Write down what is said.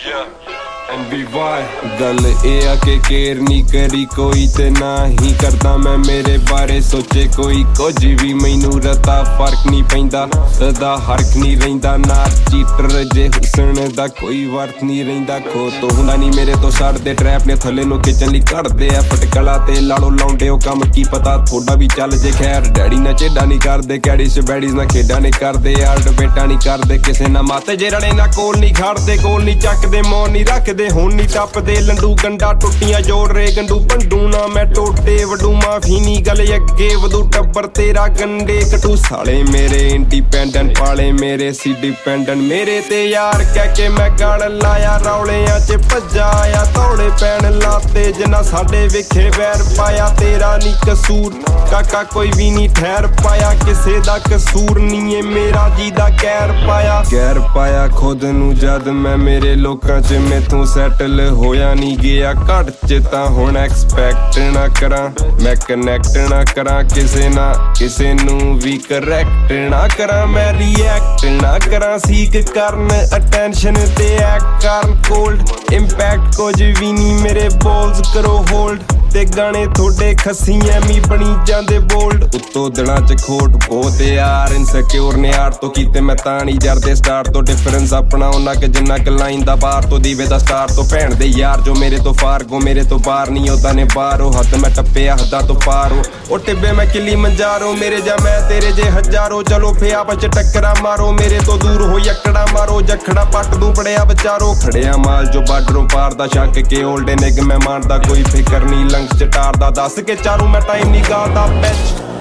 गल ए आके केयर नहीं करी कोई ते ना ही करदा मैं मेरे बारे सोचे कोई कुछ भी मैनू रता फर्क नहीं पैंदा सदा हरक नहीं रहिंदा ना चीटर जे हुसन दा कोई वर्थ नहीं रहिंदा खो तो हुंदा नहीं मेरे तो सड़ दे ट्रैप ने थले नु किचन ली कढ़दे आ फटकला ते लाड़ो लाउंडे ओ काम की पता थोड़ा भी चल जे खैर डैडी ना चेडा नहीं करदे कैडी से बैडीज ना खेडा नहीं करदे यार बेटा नहीं करदे किसे ना माते जे रड़े ना कोल नहीं खड़दे कोल नहीं चकदे मौन नहीं रखदे हुन नहीं टपदे लंडू गंडा टुटियां जोड़ रे गंडू पंडू ना मैं टोटे वडू माफी नी गले अगे वधू टब्बर तेरा गंडे कटू साले मेरे इंडिपेंडेंट पाले मेरे सी डिपेंडेंट मेरे ते यार कह के मैं गल लाया रौलियां च भज्जा आया तौड़े पैन लाते जिन्ना साडे विखे वैर पाया तेरा नी कसूर काका कोई भी नहीं ठहर पाया किसे दा कसूर नहीं है मेरा जी दा गैर पाया खुद नू जद मैं मेरे लोकां च मैथों सैटल होया नहीं गया घट च तां हुण एक्सपैक्ट ना करा मैं कनैक्ट ना करा किसे नू भी करैक्ट ना करा मैं रिएक्ट ना करा सीक करन अटेंशन ते एक्ट करन कोल्ड इंपैक्ट कुछ भी नहीं मेरे बॉल्स करो होल्ड ते गाने थोड़े खसी एमी बनी जांदे बोल्ड उत्तों दिनां च खोट बहुत यार इनसिक्योर ने यार तो कीते मैं तां नहीं जरदे स्टार्ट तो डिफरेंस अपना उन्ना के जिन्ना क लाइन दा बार तो दीवे दा स्टार तो भैन दे यार जो मेरे तो फार गो मेरे तो बाहर नहीं होता ने बाहरो हद मैं टप्पे हदा तो पारो ओ टिब्बे मैं किली मंजारो मेरे जा मैं तेरे जे हजारो चलो फे आपस च टक्करा मारो मेरे तो दूर हो यकड़ा मारो जखड़ा पट दूं पड़िया बचारो खड़िया माल जो बार्डरों पार दा शक के ओल्ड निग मैं मानदा कोई फिकर नहीं लंग्स च टारदा दस के चारों मैं टाइम नहीं गादा बिच